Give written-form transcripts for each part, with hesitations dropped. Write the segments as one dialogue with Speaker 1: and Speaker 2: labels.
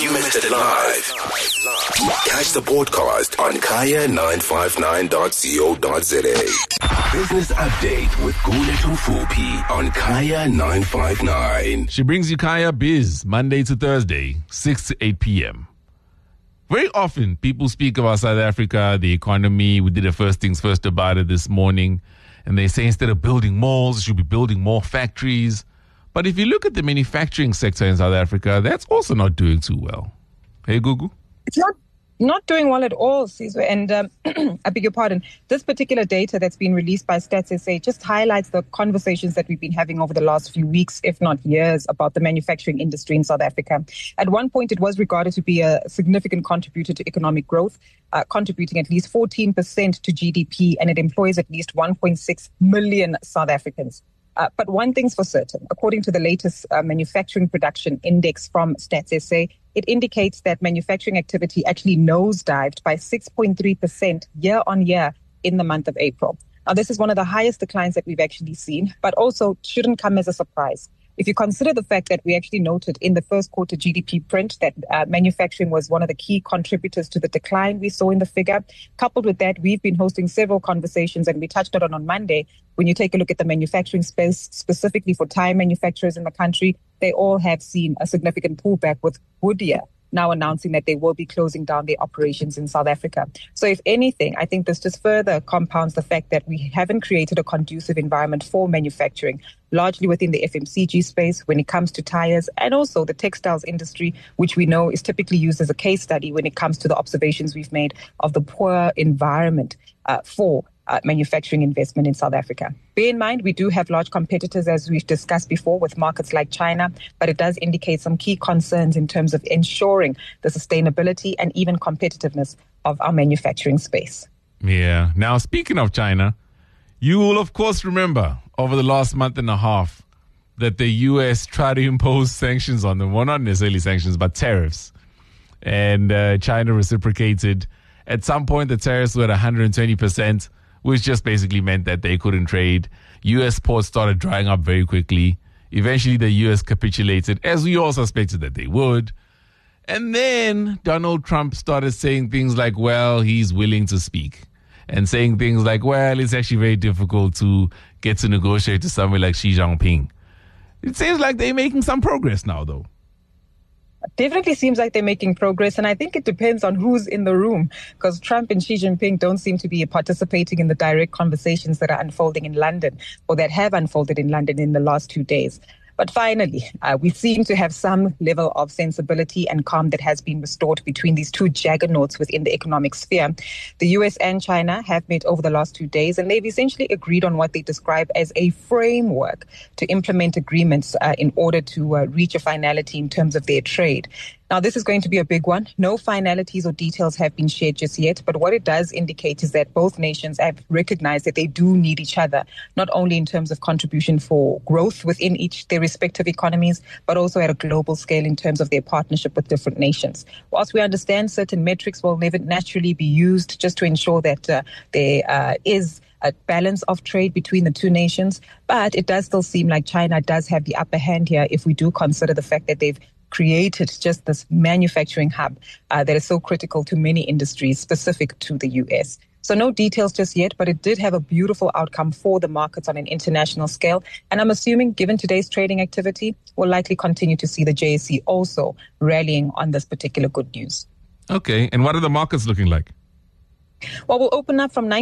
Speaker 1: you missed it live, catch the podcast on kaya959.co.za. Business Update with Guletu Fupi on Kaya 959.
Speaker 2: She brings you Kaya Biz Monday to Thursday, 6 to 8 p.m. Very often, people speak about South Africa, the economy. We did a first things first about it this morning. And they say instead of building malls, you should be building more factories. But if you look at the manufacturing sector in South Africa, that's also not doing too well. Hey, Gugu?
Speaker 3: It's not doing well at all, Sizwe. And I beg your pardon, this particular data that's been released by Stats SA just highlights the conversations that we've been having over the last few weeks, if not years, about the manufacturing industry in South Africa. At one point, it was regarded to be a significant contributor to economic growth, contributing at least 14% to GDP, and it employs at least 1.6 million South Africans. But one thing's for certain, according to the latest manufacturing production index from Stats SA, it indicates that manufacturing activity actually nosedived by 6.3% year on year in the month of April. Now, this is one of the highest declines that we've actually seen, but also shouldn't come as a surprise. If you consider the fact that we actually noted in the first quarter GDP print that manufacturing was one of the key contributors to the decline we saw in the figure, coupled with that, we've been hosting several conversations, and we touched on Monday. When you take a look at the manufacturing space, specifically for tire manufacturers in the country, they all have seen a significant pullback, with Goodyear now announcing that they will be closing down their operations in South Africa. So if anything, I think this just further compounds the fact that we haven't created a conducive environment for manufacturing, largely within the FMCG space when it comes to tires, and also the textiles industry, which we know is typically used as a case study when it comes to the observations we've made of the poor environment for manufacturing investment in South Africa. Bear in mind, we do have large competitors, as we've discussed before, with markets like China, but it does indicate some key concerns in terms of ensuring the sustainability and even competitiveness of our manufacturing space.
Speaker 2: Yeah. Now, speaking of China, you will, of course, remember over the last month and a half that the U.S. tried to impose sanctions on them. Well, not necessarily sanctions, but tariffs. And China reciprocated. At some point, the tariffs were at 120%. Which just basically meant that they couldn't trade. U.S. ports started drying up very quickly. Eventually, the U.S. capitulated, as we all suspected that they would. And then Donald Trump started saying things like, well, he's willing to speak. And saying things like, well, it's actually very difficult to get to negotiate to someone like Xi Jinping. It seems like they're making some progress now, though.
Speaker 3: Definitely seems like they're making progress, and I think it depends on who's in the room, because Trump and Xi Jinping don't seem to be participating in the direct conversations that are unfolding in London, or that have unfolded in London in the last 2 days. But finally, we seem to have some level of sensibility and calm that has been restored between these two juggernauts within the economic sphere. The US and China have met over the last 2 days, and they've essentially agreed on what they describe as a framework to implement agreements in order to reach a finality in terms of their trade. Now, this is going to be a big one. No finalities or details have been shared just yet, but what it does indicate is that both nations have recognized that they do need each other, not only in terms of contribution for growth within their respective economies, but also at a global scale in terms of their partnership with different nations. Whilst we understand certain metrics will never naturally be used just to ensure that there is a balance of trade between the two nations, but it does still seem like China does have the upper hand here if we do consider the fact that they've created just this manufacturing hub that is so critical to many industries specific to the US. So no details just yet, but it did have a beautiful outcome for the markets on an international scale. And I'm assuming, given today's trading activity, we'll likely continue to see the JSE also rallying on this particular good news.
Speaker 2: Okay. And what are the markets looking like?
Speaker 3: Well, we'll open up from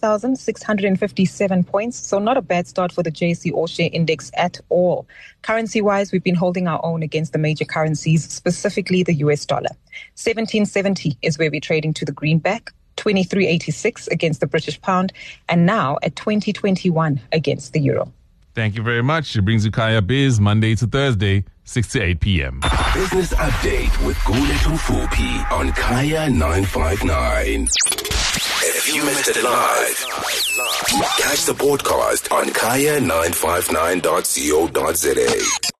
Speaker 3: 96,657 points, so not a bad start for the JSE All-Share Index at all. Currency-wise, we've been holding our own against the major currencies, specifically the US dollar. 1770 is where we're trading to the greenback, 23.86 against the British pound, and now at 20.21 against the euro.
Speaker 2: Thank you very much. It brings you Kaya Biz Monday to Thursday, 6 to 8 p.m.
Speaker 1: Business Update with Guletu Fupi on Kaya 959. If you missed it live, catch the podcast on kaya959.co.za.